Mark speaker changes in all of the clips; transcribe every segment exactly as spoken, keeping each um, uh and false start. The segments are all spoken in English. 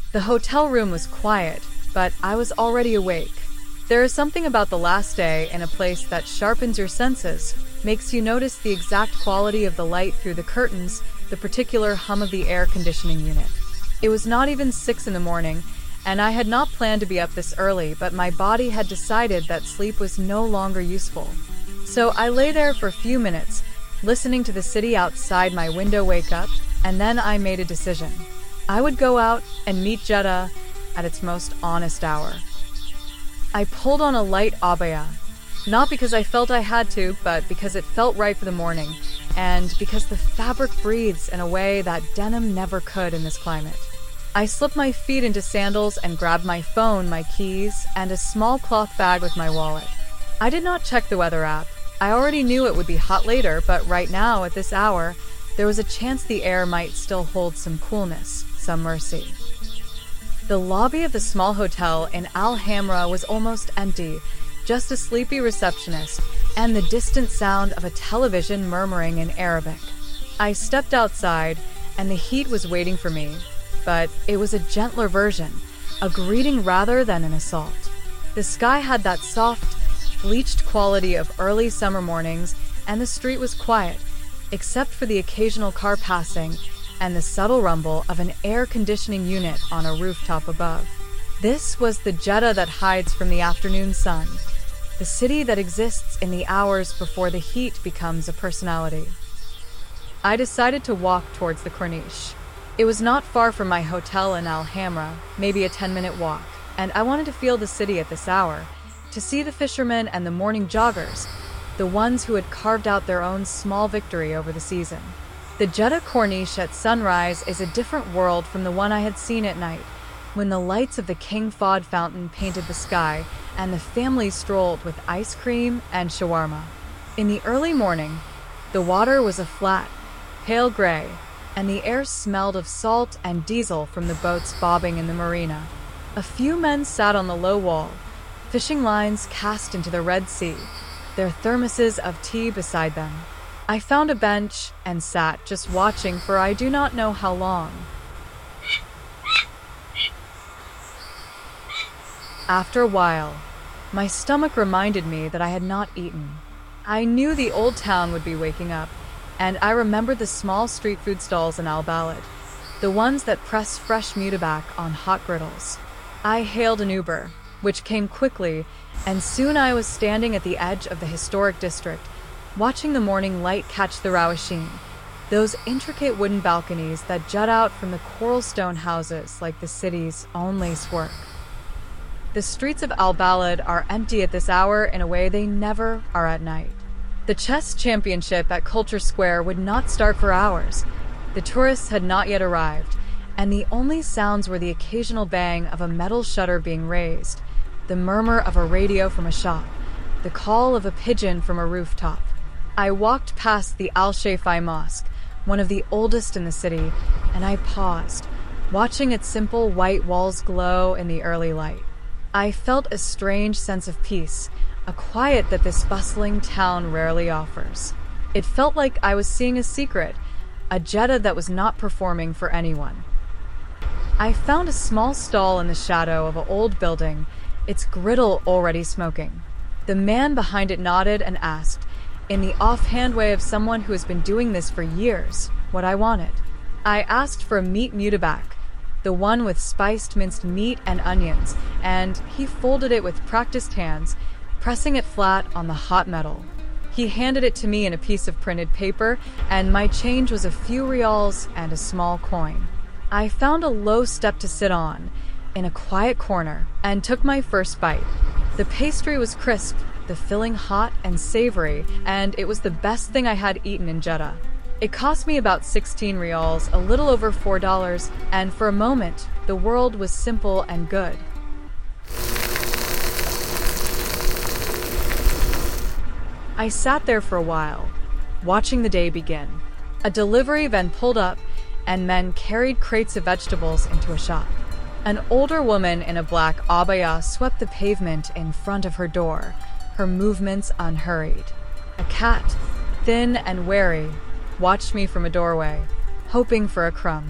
Speaker 1: The hotel room was quiet, but I was already awake. There is something about the last day in a place that sharpens your senses, makes you notice the exact quality of the light through the curtains, the particular hum of the air conditioning unit. It was not even six in the morning, and I had not planned to be up this early, but my body had decided that sleep was no longer useful. So I lay there for a few minutes, listening to the city outside my window wake up, and then I made a decision. I would go out and meet Jeddah at its most honest hour. I pulled on a light abaya, not because I felt I had to, but because it felt right for the morning, and because the fabric breathes in a way that denim never could in this climate. I slipped my feet into sandals and grabbed my phone, my keys, and a small cloth bag with my wallet. I did not check the weather app. I already knew it would be hot later, but right now, at this hour, there was a chance the air might still hold some coolness, some mercy. The lobby of the small hotel in Al Hamra was almost empty, just a sleepy receptionist and the distant sound of a television murmuring in Arabic. I stepped outside, and the heat was waiting for me, but it was a gentler version, a greeting rather than an assault. The sky had that soft, bleached quality of early summer mornings, and the street was quiet, except for the occasional car passing and the subtle rumble of an air conditioning unit on a rooftop above. This was the Jeddah that hides from the afternoon sun, the city that exists in the hours before the heat becomes a personality. I decided to walk towards the Corniche. It was not far from my hotel in Al Hamra, maybe a ten-minute walk, and I wanted to feel the city at this hour, to see the fishermen and the morning joggers, the ones who had carved out their own small victory over the season. The Jeddah Corniche at sunrise is a different world from the one I had seen at night, when the lights of the King Fahd fountain painted the sky and the family strolled with ice cream and shawarma. In the early morning, the water was a flat, pale gray, and the air smelled of salt and diesel from the boats bobbing in the marina. A few men sat on the low wall, fishing lines cast into the Red Sea, their thermoses of tea beside them. I found a bench and sat just watching for I do not know how long. After a while, my stomach reminded me that I had not eaten. I knew the old town would be waking up, and I remembered the small street food stalls in Al Balad, the ones that press fresh mutabac on hot griddles. I hailed an Uber, which came quickly, and soon I was standing at the edge of the historic district, watching the morning light catch the Rawasheen, those intricate wooden balconies that jut out from the coral stone houses like the city's own lacework. The streets of Al Balad are empty at this hour in a way they never are at night. The chess championship at Culture Square would not start for hours. The tourists had not yet arrived, and the only sounds were the occasional bang of a metal shutter being raised, the murmur of a radio from a shop, the call of a pigeon from a rooftop. I walked past the Al-Shafai Mosque, one of the oldest in the city, and I paused, watching its simple white walls glow in the early light. I felt a strange sense of peace, a quiet that this bustling town rarely offers. It felt like I was seeing a secret, a Jeddah that was not performing for anyone. I found a small stall in the shadow of an old building, its griddle already smoking. The man behind it nodded and asked, in the offhand way of someone who has been doing this for years, what I wanted. I asked for a meat mutabac, the one with spiced minced meat and onions, and he folded it with practiced hands, pressing it flat on the hot metal. He handed it to me in a piece of printed paper, and my change was a few rials and a small coin. I found a low step to sit on, in a quiet corner, and took my first bite. The pastry was crisp, the filling hot and savory, and it was the best thing I had eaten in Jeddah. It cost me about sixteen rials, a little over four dollars, and for a moment, the world was simple and good. I sat there for a while, watching the day begin. A delivery van pulled up, and men carried crates of vegetables into a shop. An older woman in a black abaya swept the pavement in front of her door, her movements unhurried. A cat, thin and wary, watched me from a doorway, hoping for a crumb.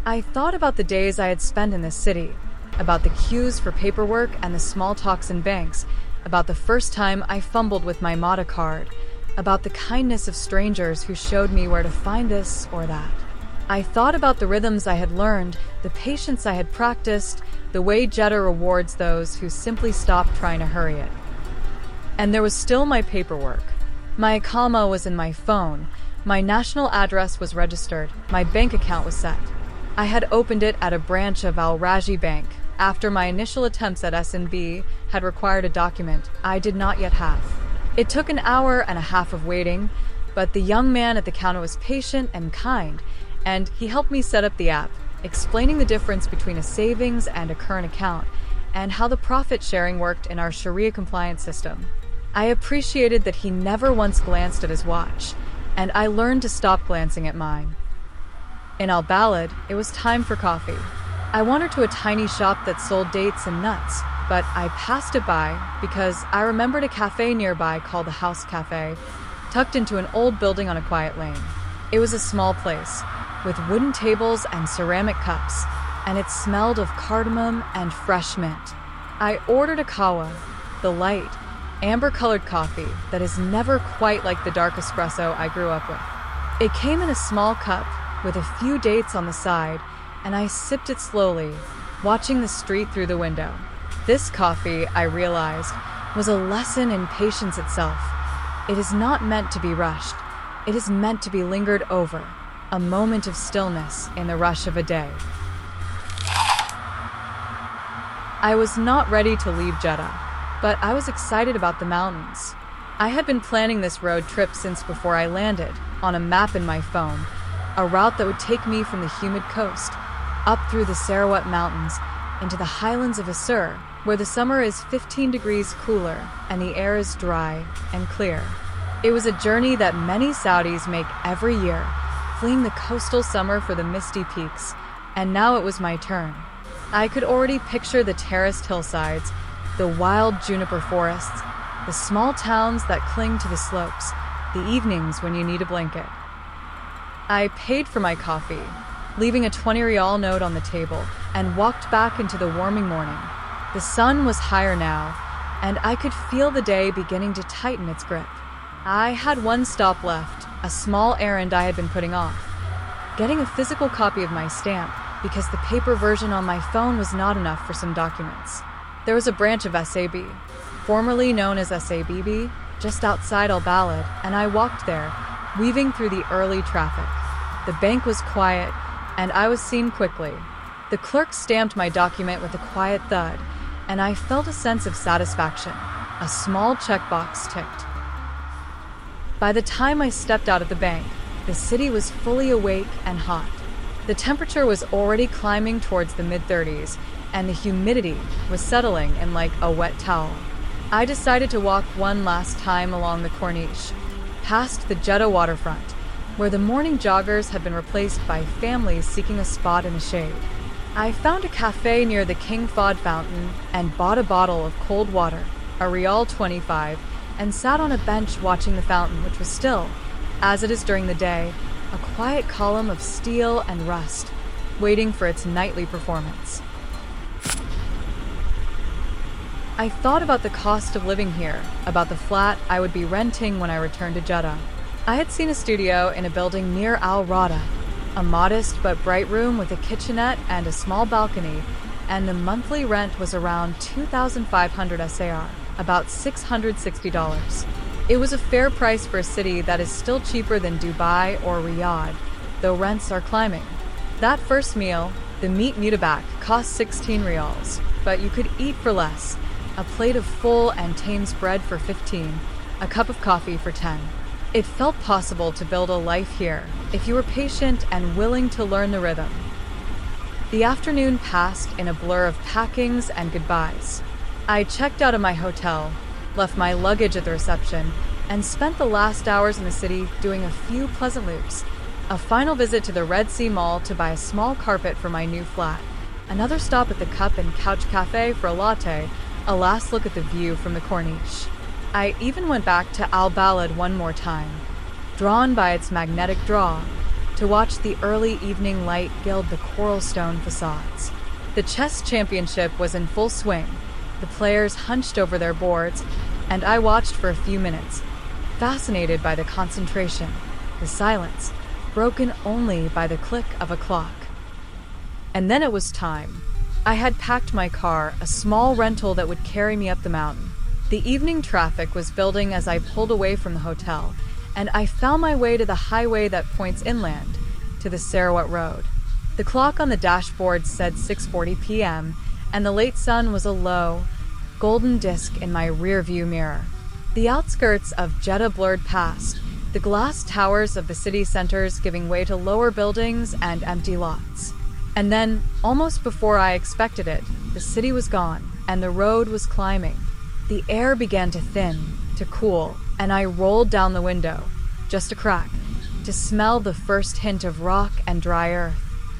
Speaker 1: I thought about the days I had spent in this city, about the queues for paperwork and the small talks in banks, about the first time I fumbled with my MATA card, about the kindness of strangers who showed me where to find this or that. I thought about the rhythms I had learned, the patience I had practiced, the way Jeddah rewards those who simply stop trying to hurry it. And there was still my paperwork. My Iqama was in my phone, my national address was registered, my bank account was set. I had opened it at a branch of Al Rajhi Bank after my initial attempts at S N B had required a document I did not yet have. It took an hour and a half of waiting, but the young man at the counter was patient and kind, and he helped me set up the app, explaining the difference between a savings and a current account, and how the profit sharing worked in our Sharia compliance system. I appreciated that he never once glanced at his watch, and I learned to stop glancing at mine. In Al Balad, it was time for coffee. I wandered to a tiny shop that sold dates and nuts, but I passed it by because I remembered a cafe nearby called the House Cafe, tucked into an old building on a quiet lane. It was a small place, with wooden tables and ceramic cups, and it smelled of cardamom and fresh mint. I ordered a kawa, the light, amber-colored coffee that is never quite like the dark espresso I grew up with. It came in a small cup with a few dates on the side, and I sipped it slowly, watching the street through the window. This coffee, I realized, was a lesson in patience itself. It is not meant to be rushed. It is meant to be lingered over, a moment of stillness in the rush of a day. I was not ready to leave Jeddah, but I was excited about the mountains. I had been planning this road trip since before I landed, on a map in my phone, a route that would take me from the humid coast, up through the Sarawat Mountains, into the highlands of Assur, where the summer is fifteen degrees cooler and the air is dry and clear. It was a journey that many Saudis make every year, fleeing the coastal summer for the misty peaks, and now it was my turn. I could already picture the terraced hillsides, the wild juniper forests, the small towns that cling to the slopes, the evenings when you need a blanket. I paid for my coffee, leaving a twenty rial note on the table, and walked back into the warming morning. The sun was higher now, and I could feel the day beginning to tighten its grip. I had one stop left, a small errand I had been putting off. Getting a physical copy of my stamp, because the paper version on my phone was not enough for some documents. There was a branch of S A B, formerly known as S A B B, just outside Al Balad, and I walked there, weaving through the early traffic. The bank was quiet, and I was seen quickly. The clerk stamped my document with a quiet thud, and I felt a sense of satisfaction. A small checkbox ticked. By the time I stepped out of the bank, the city was fully awake and hot. The temperature was already climbing towards the mid thirties, and the humidity was settling in like a wet towel. I decided to walk one last time along the Corniche, past the Jeddah waterfront, where the morning joggers had been replaced by families seeking a spot in the shade. I found a cafe near the King Fahd fountain and bought a bottle of cold water, a rial twenty-five, and sat on a bench watching the fountain, which was still, as it is during the day, a quiet column of steel and rust, waiting for its nightly performance. I thought about the cost of living here, about the flat I would be renting when I returned to Jeddah. I had seen a studio in a building near Al Rada, a modest but bright room with a kitchenette and a small balcony, and the monthly rent was around two thousand five hundred S A R, about six hundred sixty dollars. It was a fair price for a city that is still cheaper than Dubai or Riyadh, though rents are climbing. That first meal, the meat mutabak, cost sixteen rials, but you could eat for less. A plate of full and Thames bread for fifteen, a cup of coffee for ten. It felt possible to build a life here if you were patient and willing to learn the rhythm. The afternoon passed in a blur of packings and goodbyes. I checked out of my hotel, left my luggage at the reception, and spent the last hours in the city doing a few pleasant loops. A final visit to the Red Sea Mall to buy a small carpet for my new flat, another stop at the Cup and Couch Cafe for a latte, a last look at the view from the Corniche. I even went back to Al Balad one more time, drawn by its magnetic draw, to watch the early evening light gild the coral stone facades. The chess championship was in full swing. The players hunched over their boards, and I watched for a few minutes, fascinated by the concentration, the silence, broken only by the click of a clock. And then it was time. I had packed my car, a small rental that would carry me up the mountain. The evening traffic was building as I pulled away from the hotel, and I found my way to the highway that points inland, to the Sarawat Road. The clock on the dashboard said six forty p m, and the late sun was a low, golden disk in my rearview mirror. The outskirts of Jeddah blurred past, the glass towers of the city centers giving way to lower buildings and empty lots. And then, almost before I expected it, the city was gone, and the road was climbing. The air began to thin, to cool, and I rolled down the window, just a crack, to smell the first hint of rock and dry earth.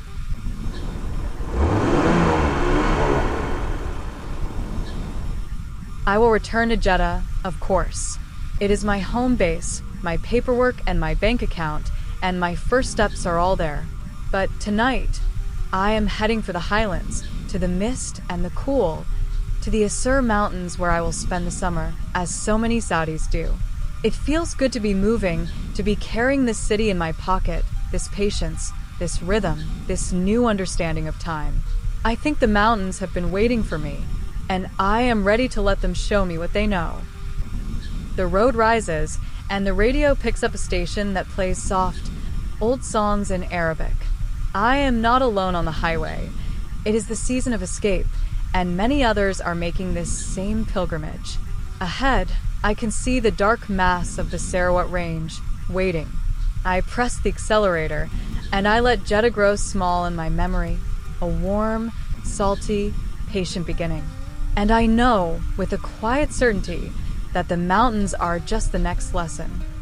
Speaker 1: I will return to Jeddah, of course. It is my home base, my paperwork and my bank account, and my first steps are all there. But tonight, I am heading for the highlands, to the mist and the cool, to the Asir Mountains where I will spend the summer, as so many Saudis do. It feels good to be moving, to be carrying this city in my pocket, this patience, this rhythm, this new understanding of time. I think the mountains have been waiting for me, and I am ready to let them show me what they know. The road rises, and the radio picks up a station that plays soft, old songs in Arabic. I am not alone on the highway. It is the season of escape, and many others are making this same pilgrimage. Ahead, I can see the dark mass of the Sarawat Range, waiting. I press the accelerator, and I let Jeddah grow small in my memory, a warm, salty, patient beginning. And I know, with a quiet certainty, that the mountains are just the next lesson.